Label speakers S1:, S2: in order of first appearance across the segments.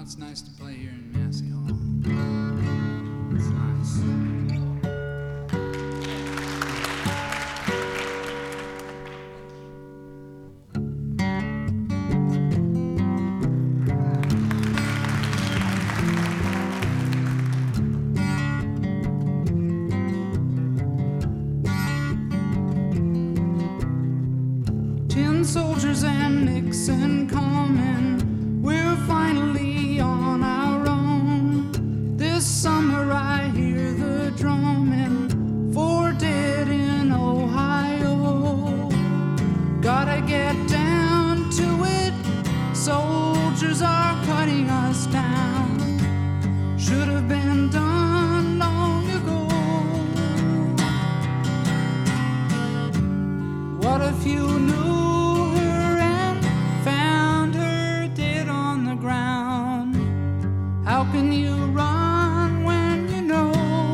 S1: it's nice to play here in Massey Hall. It's nice. 10 soldiers and Nixon coming. We're finally on our own. This summer I hear the drumming for dead in Ohio. Gotta get down to it. Soldiers are cutting us down. Should have been done long ago. What if you knew her and found her dead on the ground? How can you run when you know?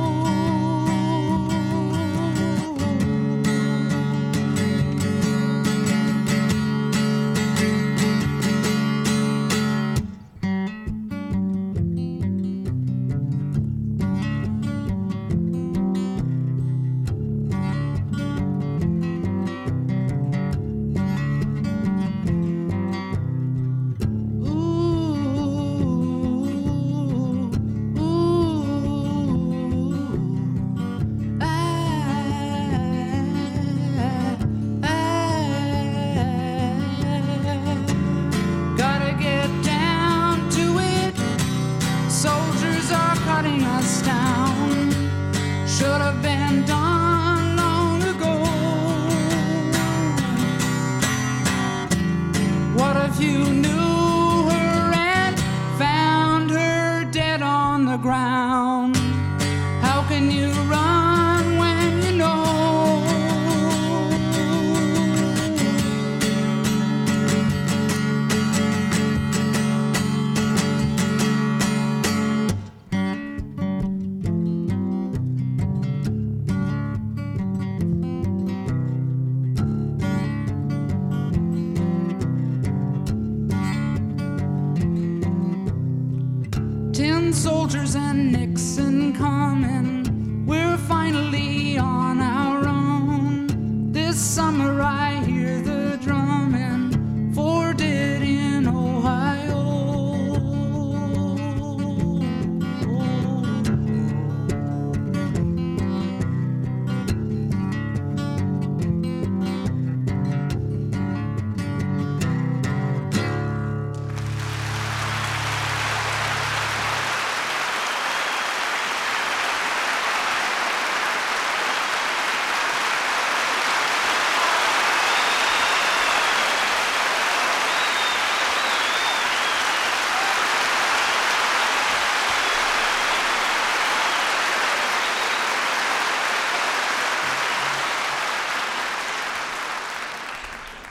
S1: Gotta get down to it. Soldiers are cutting us down. Should have been done long ago. What if you knew her and found her dead on the ground? How can you run when you know? Ten soldiers and Nixon coming. We're finally on our own. This summer I hear the